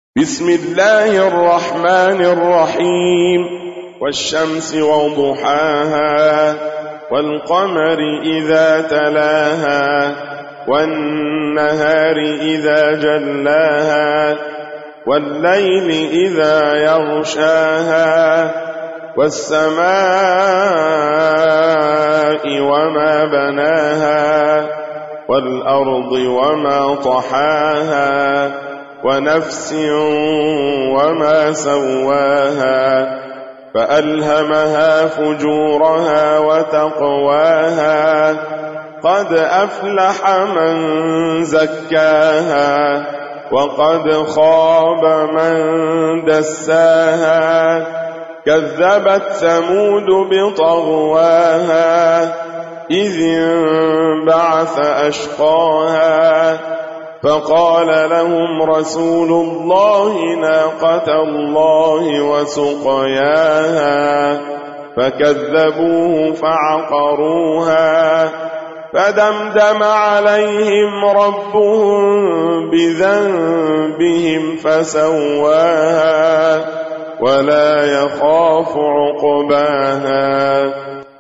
بسم الله الرحمن الرحيم والشمس وضحاها والقمر إذا تلاها والنهار إذا جلاها والليل إذا يغشاها والسماء وما بناها والأرض وما طحاها ونفس وما سواها فألهمها فجورها وتقواها قد أفلح من زكاها وقد خاب من دساها كذبت ثمود بطغواها إذ انبعث أشقاها فقال لهم رسول الله ناقة الله وسقياها فكذبوه فعقروها فدمدم عليهم ربهم بذنبهم فسواها ولا يخاف عقباها